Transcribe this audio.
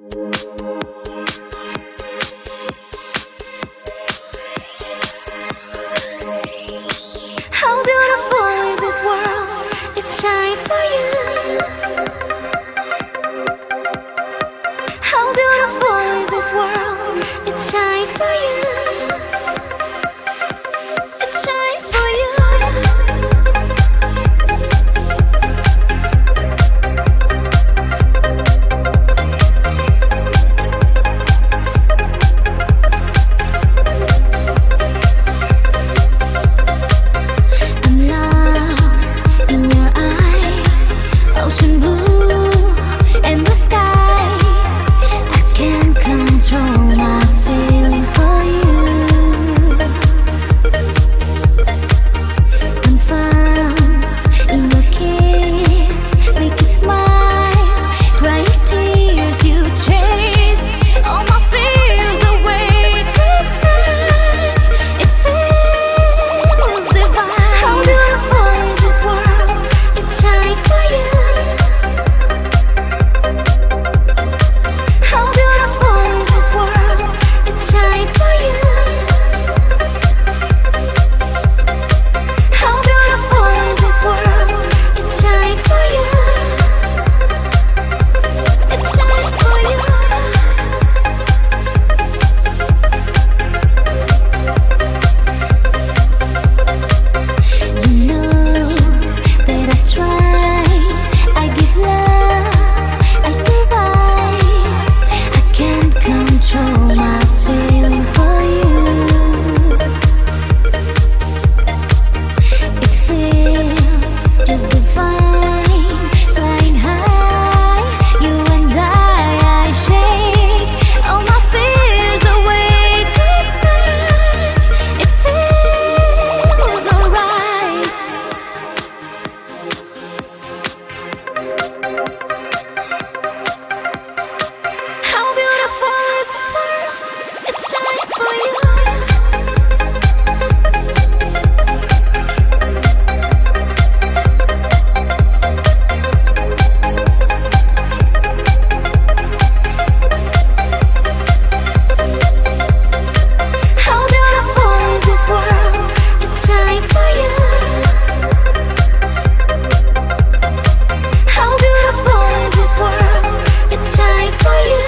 How beautiful is this world? It shines for you. How beautiful is this world? It shines for you. It shines for you. I'm lost in your eyes, ocean blue and the skies. I can't control my feelings for you. I'm found in your kiss, make you smile, cry your tears, you chase all my fears away tonight. It feels divine. How beautiful is this world? It shines for you. How beautiful is this world? It shines for you. How beautiful is this world? It shines for you. It shines for you. You know that I try, I give love, I survive. I can't control my feelings for you. It feels just divine, flying high, you and I shake all my fears away tonight. It feels alright. How beautiful is this world? It shines for you. How beautiful is this world? It shines for you. How beautiful is this world? It shines for you.